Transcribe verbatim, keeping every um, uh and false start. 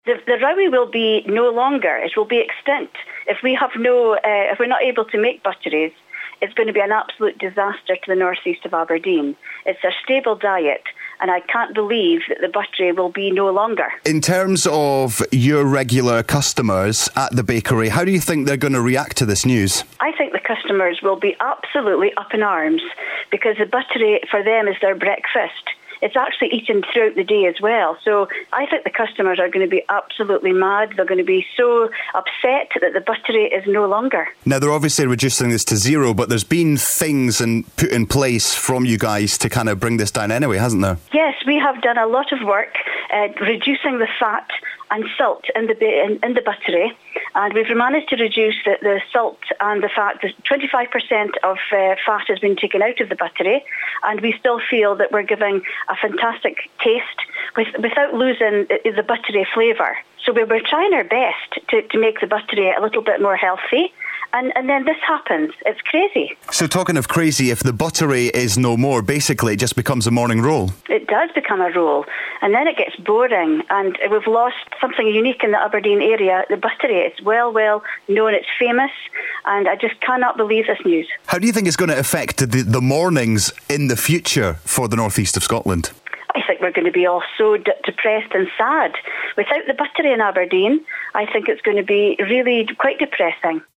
The, the Rowie will be no longer. It will be extinct. If we have no, uh, if we're not able to make butteries, it's going to be an absolute disaster to the northeast of Aberdeen. It's a stable diet, and I can't believe that the buttery will be no longer. In terms of your regular customers at the bakery, how do you think they're going to react to this news? I think the customers will be absolutely up in arms, because the buttery for them is their breakfast. It's actually eaten throughout the day as well. So I think the customers are going to be absolutely mad. They're going to be so upset that the buttery is no longer. Now, they're obviously reducing this to zero, but there's been things and put in place from you guys to kind of bring this down anyway, hasn't there? Yes, we have done a lot of work uh, reducing the fat and salt in the in, in the buttery, and we've managed to reduce the, the salt and the fat. twenty-five percent of uh, fat has been taken out of the buttery, and we still feel that we're giving a fantastic taste with, without losing the, the buttery flavour. So we were trying our best to, to make the buttery a little bit more healthy. And, and then this happens. It's crazy. So talking of crazy, if the buttery is no more, basically it just becomes a morning roll. It does become a roll. And then it gets boring. And we've lost something unique in the Aberdeen area, the buttery. It's well, well known. It's famous. And I just cannot believe this news. How do you think it's going to affect the, the mornings in the future for the northeast of Scotland? I think we're going to be all so d- depressed and sad. Without the buttery in Aberdeen, I think it's going to be really quite depressing.